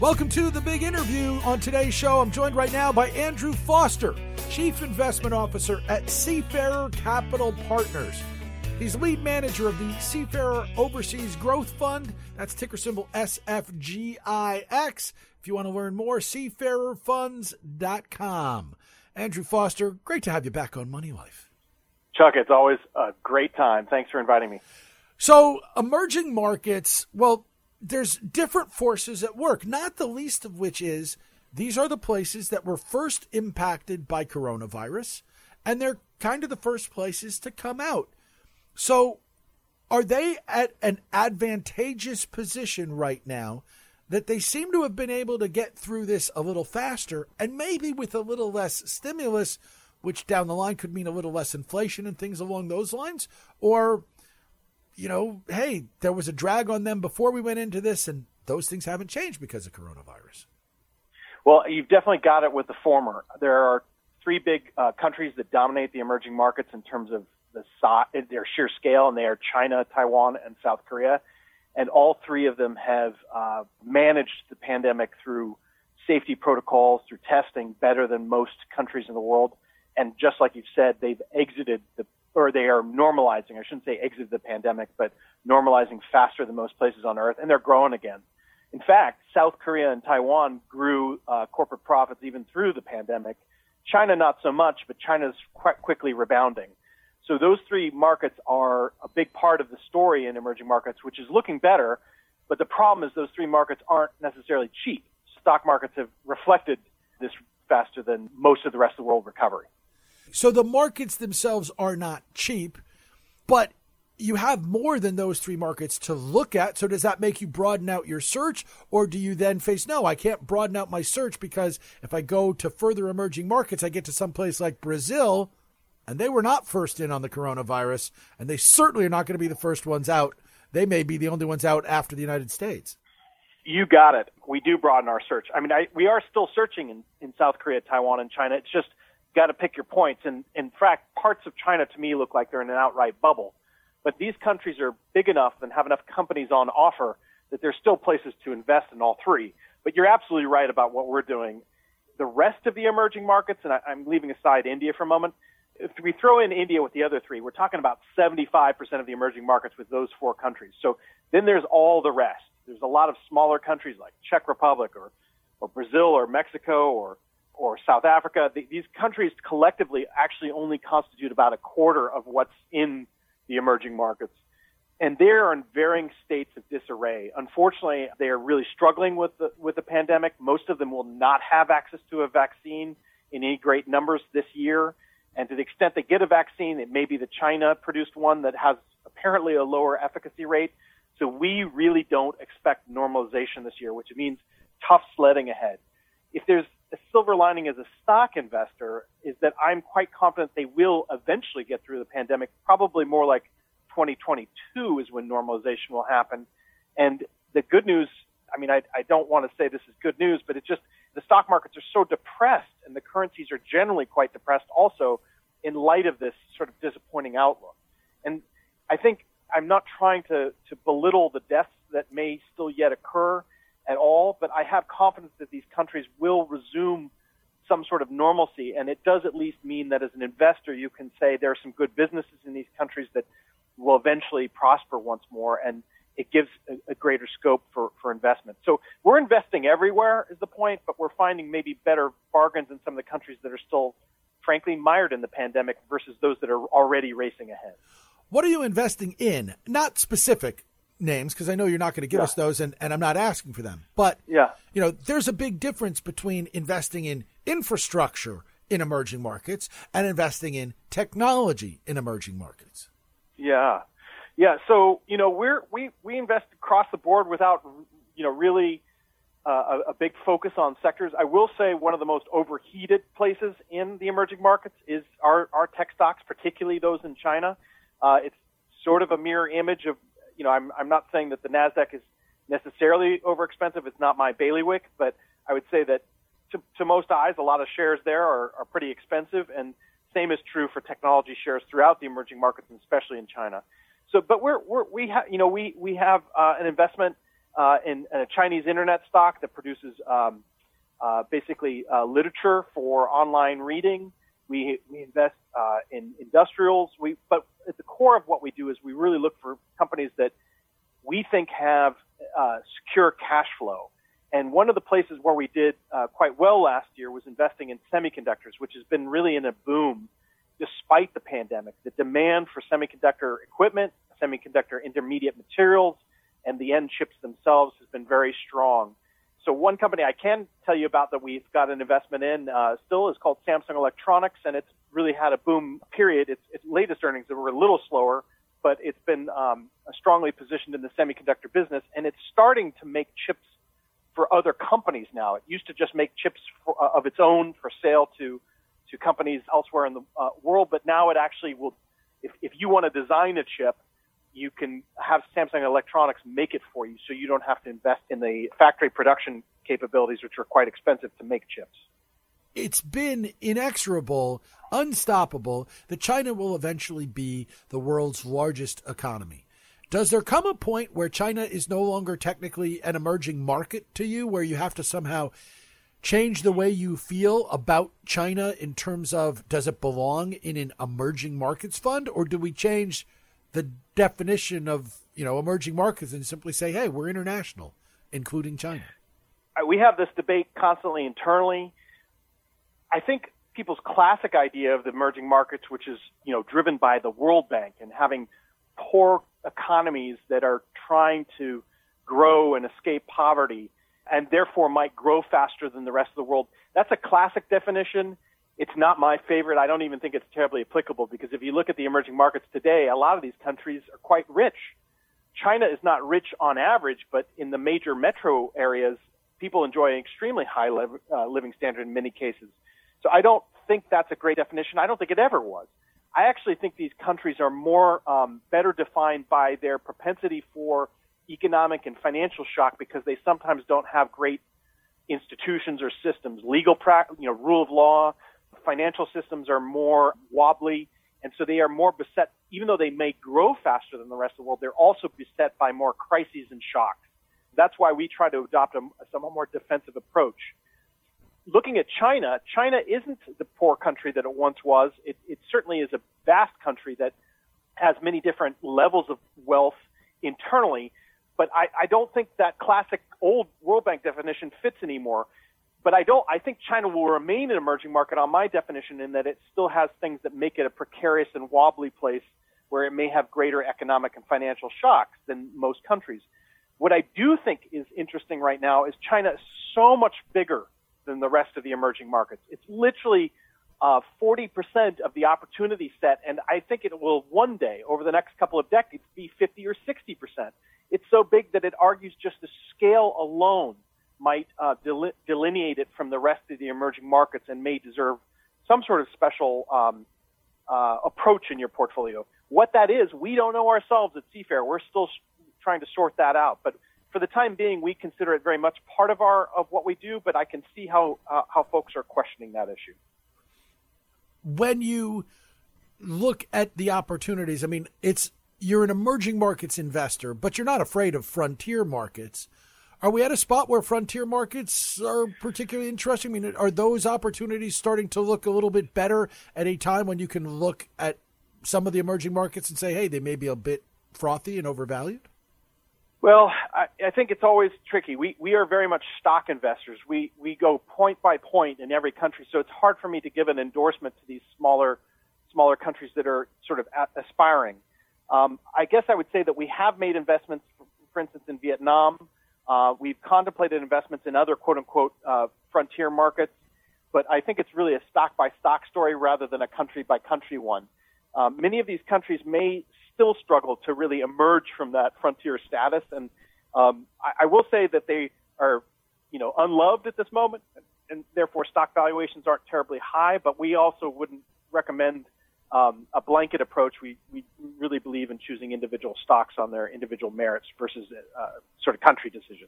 Welcome to The Big Interview. On today's show, I'm joined right now by Andrew Foster, Chief Investment Officer at Seafarer Capital Partners. He's lead manager of the Seafarer Overseas Growth Fund. That's ticker symbol SFGIX. If you want to learn more, seafarerfunds.com. Andrew Foster, great to have you back on Money Life. Chuck, it's always a great time. Thanks for inviting me. So, emerging markets, well, there's different forces at work, not the least of which is these are the places that were first impacted by coronavirus, and they're kind of the first places to come out. So are they at an advantageous position right now that they seem to have been able to get through this a little faster and maybe with a little less stimulus, which down the line could mean a little less inflation and things along those lines? Or, you know, hey, there was a drag on them before we went into this and those things haven't changed because of coronavirus? Well, you've definitely got it with the former. There are three big countries that dominate the emerging markets in terms of their sheer scale, and they are China, Taiwan, and South Korea. And all three of them have managed the pandemic through safety protocols, through testing better than most countries in the world. And just like you've said, they are normalizing, I shouldn't say exited the pandemic, but normalizing faster than most places on Earth, and they're growing again. In fact, South Korea and Taiwan grew corporate profits even through the pandemic. China, not so much, but China's quite quickly rebounding. So those three markets are a big part of the story in emerging markets, which is looking better. But the problem is those three markets aren't necessarily cheap. Stock markets have reflected this faster than most of the rest of the world recovery. So the markets themselves are not cheap, but you have more than those three markets to look at. So does that make you broaden out your search, or do you then face, no, I can't broaden out my search because if I go to further emerging markets, I get to some place like Brazil, and they were not first in on the coronavirus, and they certainly are not going to be the first ones out. They may be the only ones out after the United States. You got it. We do broaden our search. I mean, we are still searching in South Korea, Taiwan, and China. It's just got to pick your points. And in fact, parts of China to me look like they're in an outright bubble. But these countries are big enough and have enough companies on offer that there's still places to invest in all three. But you're absolutely right about what we're doing. The rest of the emerging markets, and I'm leaving aside India for a moment, if we throw in India with the other three, we're talking about 75% of the emerging markets with those four countries. So then there's all the rest. There's a lot of smaller countries like Czech Republic or Brazil or Mexico or South Africa. These countries collectively actually only constitute about a quarter of what's in the emerging markets. And they are in varying states of disarray. Unfortunately, they are really struggling with the pandemic. Most of them will not have access to a vaccine in any great numbers this year. And to the extent they get a vaccine, it may be the China-produced one that has apparently a lower efficacy rate. So we really don't expect normalization this year, which means tough sledding ahead. If there's a silver lining as a stock investor, is that I'm quite confident they will eventually get through the pandemic, probably more like 2022 is when normalization will happen. And the good news, I mean, I don't want to say this is good news, but it's just the stock markets are so depressed and the currencies are generally quite depressed also in light of this sort of disappointing outlook. And I think I'm not trying to belittle the deaths that may still yet occur at all, but I have confidence that these countries will resume some sort of normalcy. And it does at least mean that as an investor, you can say there are some good businesses in these countries that will eventually prosper once more. And it gives a greater scope for investment. So we're investing everywhere is the point, but we're finding maybe better bargains in some of the countries that are still, frankly, mired in the pandemic versus those that are already racing ahead. What are you investing in? Not specific names, because I know you're not going to give us those, and I'm not asking for them. But, you know, there's a big difference between investing in infrastructure in emerging markets and investing in technology in emerging markets. Yeah. So, you know, we invest across the board without, you know, really a big focus on sectors. I will say one of the most overheated places in the emerging markets is our tech stocks, particularly those in China. It's sort of a mirror image of, you know, I'm not saying that the NASDAQ is necessarily overexpensive. It's not my bailiwick, but I would say that to most eyes, a lot of shares there are pretty expensive, and same is true for technology shares throughout the emerging markets, and especially in China. So, but we have an investment in a Chinese internet stock that produces basically literature for online reading. We invest in industrials. But at the core of what we do is we really look for companies that we think have secure cash flow. And one of the places where we did quite well last year was investing in semiconductors, which has been really in a boom despite the pandemic. The demand for semiconductor equipment, semiconductor intermediate materials, and the end chips themselves has been very strong. So one company I can tell you about that we've got an investment in still is called Samsung Electronics, and it's really had a boom period. Its latest earnings were a little slower, but it's been strongly positioned in the semiconductor business, and it's starting to make chips for other companies now. It used to just make chips of its own for sale to companies elsewhere in the world, but now it actually will, if you want to design a chip, you can have Samsung Electronics make it for you, so you don't have to invest in the factory production capabilities, which are quite expensive to make chips. It's been inexorable, unstoppable, that China will eventually be the world's largest economy. Does there come a point where China is no longer technically an emerging market to you, where you have to somehow change the way you feel about China in terms of, does it belong in an emerging markets fund, or do we change the definition of, emerging markets and simply say, hey, we're international, including China? We have this debate constantly internally. I think people's classic idea of the emerging markets, which is, driven by the World Bank and having poor economies that are trying to grow and escape poverty and therefore might grow faster than the rest of the world. That's a classic definition. It's not my favorite. I don't even think it's terribly applicable, because if you look at the emerging markets today, a lot of these countries are quite rich. China is not rich on average, but in the major metro areas, people enjoy an extremely high living standard in many cases. So I don't think that's a great definition. I don't think it ever was. I actually think these countries are more better defined by their propensity for economic and financial shock, because they sometimes don't have great institutions or systems. Rule of law, financial systems are more wobbly, and so they are more beset. Even though they may grow faster than the rest of the world, they're also beset by more crises and shocks. That's why we try to adopt a somewhat more defensive approach. Looking at China, China isn't the poor country that it once was. It certainly is a vast country that has many different levels of wealth internally, but I don't think that classic old World Bank definition fits anymore. But I think China will remain an emerging market on my definition, in that it still has things that make it a precarious and wobbly place where it may have greater economic and financial shocks than most countries. What I do think is interesting right now is China is so much bigger than the rest of the emerging markets. It's literally 40% of the opportunity set, and I think it will one day, over the next couple of decades, be 50 or 60%. It's so big that it argues just the scale alone might delineate it from the rest of the emerging markets and may deserve some sort of special approach in your portfolio. What that is, we don't know ourselves at Seafair. We're still trying to sort that out. But for the time being, we consider it very much part of what we do, but I can see how folks are questioning that issue. When you look at the opportunities, you're an emerging markets investor, but you're not afraid of frontier markets. Are we at a spot where frontier markets are particularly interesting? Are those opportunities starting to look a little bit better at a time when you can look at some of the emerging markets and say, hey, they may be a bit frothy and overvalued? Well, I think it's always tricky. We are very much stock investors. We go point by point in every country, so it's hard for me to give an endorsement to these smaller countries that are sort of aspiring. I guess I would say that we have made investments, for instance, in Vietnam. We've contemplated investments in other quote-unquote frontier markets, but I think it's really a stock-by-stock story rather than a country-by-country one. Many of these countries may still struggle to really emerge from that frontier status, and I will say that they are, unloved at this moment, and therefore stock valuations aren't terribly high, but we also wouldn't recommend a blanket approach. We really believe in choosing individual stocks on their individual merits versus sort of country decisions.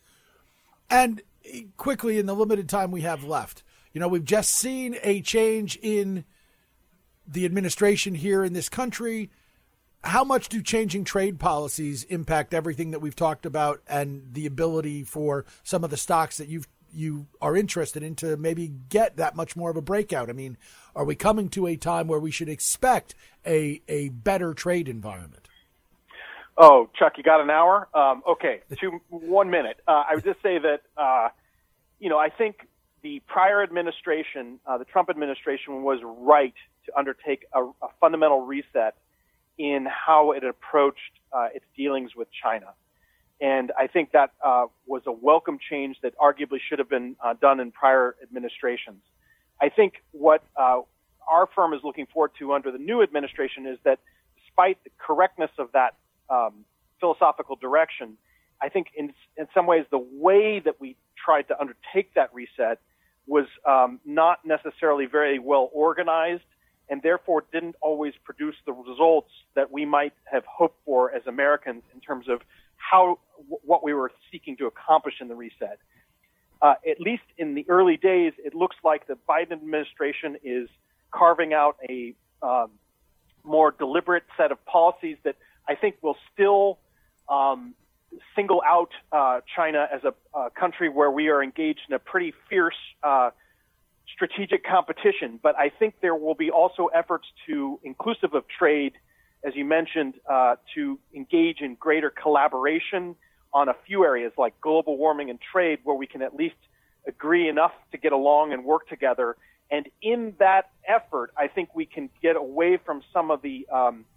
And quickly, in the limited time we have left, we've just seen a change in the administration here in this country. how much do changing trade policies impact everything that we've talked about and the ability for some of the stocks that you are interested in to maybe get that much more of a breakout? I mean, are we coming to a time where we should expect a better trade environment? Oh, Chuck, you got an hour? Okay, 1 minute. I would just say that, I think the prior administration, the Trump administration, was right to undertake a fundamental reset in how it approached its dealings with China. And I think that was a welcome change that arguably should have been done in prior administrations. I think what our firm is looking forward to under the new administration is that despite the correctness of that philosophical direction, I think in some ways the way that we tried to undertake that reset was not necessarily very well organized, and therefore didn't always produce the results that we might have hoped for as Americans in terms of what we were seeking to accomplish in the reset. At least in the early days, it looks like the Biden administration is carving out a more deliberate set of policies that I think will still single out China as a country where we are engaged in a pretty fierce strategic competition. But I think there will be also efforts to, inclusive of trade, as you mentioned, to engage in greater collaboration on a few areas like global warming and trade, where we can at least agree enough to get along and work together. And in that effort, I think we can get away from some of the,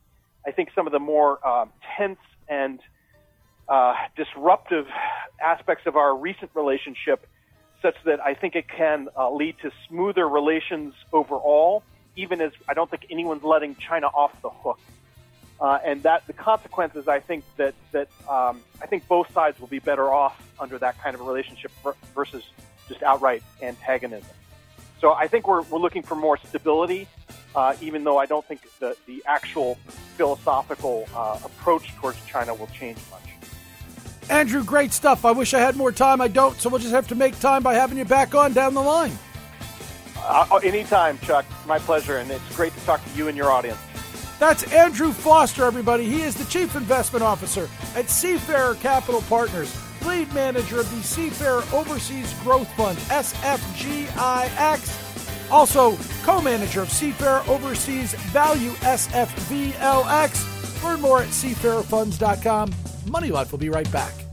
more tense and disruptive aspects of our recent relationship, such that I think it can lead to smoother relations overall, even as I don't think anyone's letting China off the hook. And that the consequences, I think that I think both sides will be better off under that kind of a relationship versus just outright antagonism. So I think we're looking for more stability, even though I don't think the actual philosophical approach towards China will change much. Andrew, great stuff. I wish I had more time. I don't, so we'll just have to make time by having you back on down the line. Anytime, Chuck. My pleasure, and it's great to talk to you and your audience. That's Andrew Foster, everybody. He is the Chief Investment Officer at Seafarer Capital Partners, lead manager of the Seafarer Overseas Growth Fund, SFGIX, also co-manager of Seafarer Overseas Value, SFVLX. Learn more at seafarerfunds.com. Money Life will be right back.